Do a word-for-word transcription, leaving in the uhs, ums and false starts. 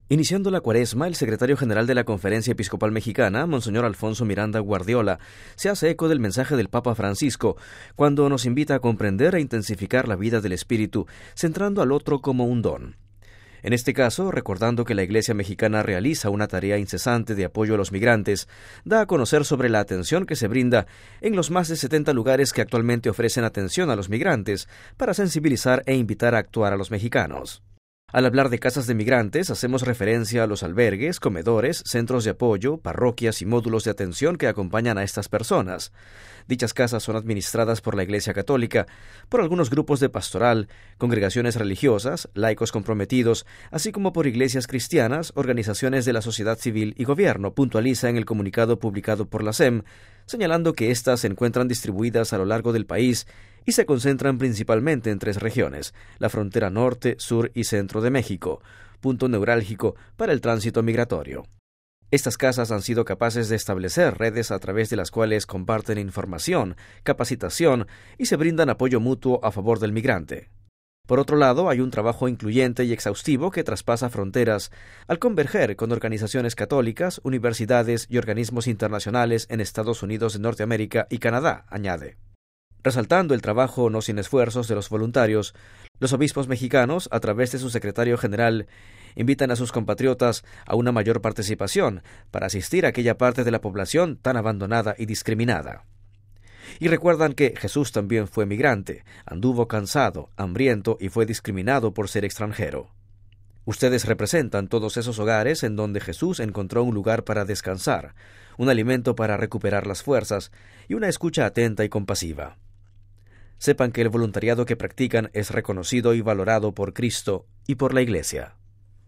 Iniciando la cuaresma, el secretario general de la Conferencia Episcopal Mexicana, Monseñor Alfonso Miranda Guardiola, se hace eco del mensaje del Papa Francisco, cuando nos invita a comprender e intensificar la vida del Espíritu, centrando al otro como un don. En este caso, recordando que la Iglesia mexicana realiza una tarea incesante de apoyo a los migrantes, da a conocer sobre la atención que se brinda en los más de setenta lugares que actualmente ofrecen atención a los migrantes, para sensibilizar e invitar a actuar a los mexicanos. Al hablar de casas de migrantes, hacemos referencia a los albergues, comedores, centros de apoyo, parroquias y módulos de atención que acompañan a estas personas. Dichas casas son administradas por la Iglesia Católica, por algunos grupos de pastoral, congregaciones religiosas, laicos comprometidos, así como por iglesias cristianas, organizaciones de la sociedad civil y gobierno, puntualiza en el comunicado publicado por la S E M, señalando que éstas se encuentran distribuidas a lo largo del país y se concentran principalmente en tres regiones: la frontera norte, sur y centro de México, punto neurálgico para el tránsito migratorio. Estas casas han sido capaces de establecer redes a través de las cuales comparten información, capacitación y se brindan apoyo mutuo a favor del migrante. Por otro lado, hay un trabajo incluyente y exhaustivo que traspasa fronteras al converger con organizaciones católicas, universidades y organismos internacionales en Estados Unidos de Norteamérica y Canadá, añade. Resaltando el trabajo no sin esfuerzos de los voluntarios, los obispos mexicanos, a través de su secretario general, invitan a sus compatriotas a una mayor participación para asistir a aquella parte de la población tan abandonada y discriminada. Y recuerdan que Jesús también fue migrante, anduvo cansado, hambriento y fue discriminado por ser extranjero. Ustedes representan todos esos hogares en donde Jesús encontró un lugar para descansar, un alimento para recuperar las fuerzas y una escucha atenta y compasiva. Sepan que el voluntariado que practican es reconocido y valorado por Cristo y por la Iglesia.